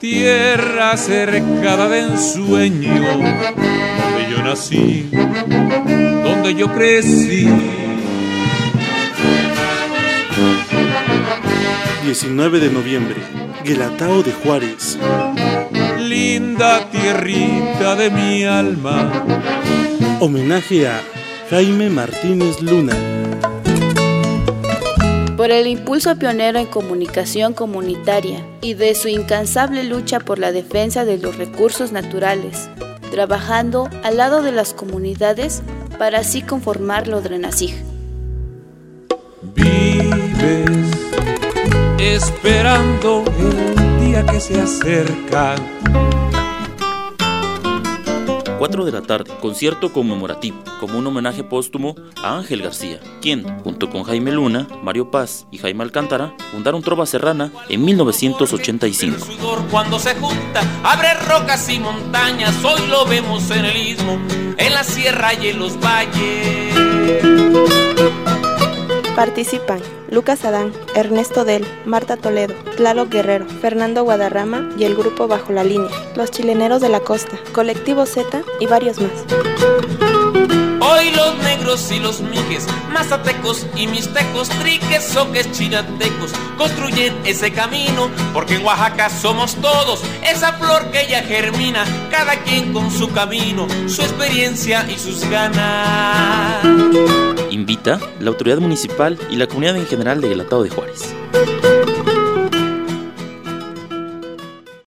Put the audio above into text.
tierra cercada de ensueño, donde yo nací, donde yo crecí. 19 de noviembre, Guelatao de Juárez. Linda tierrita de mi alma. Homenaje a Jaime Martínez Luna. Por el impulso pionero en comunicación comunitaria y de su incansable lucha por la defensa de los recursos naturales, trabajando al lado de las comunidades para así conformar lo Drenasig. Vives esperando el día que se acerca. 4 de la tarde, concierto conmemorativo, como un homenaje póstumo a Ángel García, quien, junto con Jaime Luna, Mario Paz y Jaime Alcántara, fundaron Trova Serrana en 1985. El sudor cuando se junta, abre rocas y montañas, hoy lo vemos en el istmo, en la sierra y en los valles. Participan Lucas Adán, Ernesto Del, Marta Toledo, Tlaloc Guerrero, Fernando Guadarrama y el grupo Bajo la Línea, Los Chileneros de la Costa, Colectivo Z y varios más. Hoy los negros y los mijes, mazatecos y mixtecos, triques, soques, chinantecos, construyen ese camino, porque en Oaxaca somos todos, esa flor que ya germina, cada quien con su camino, su experiencia y sus ganas. Invita la autoridad municipal y la comunidad en general de Guelatao de Juárez.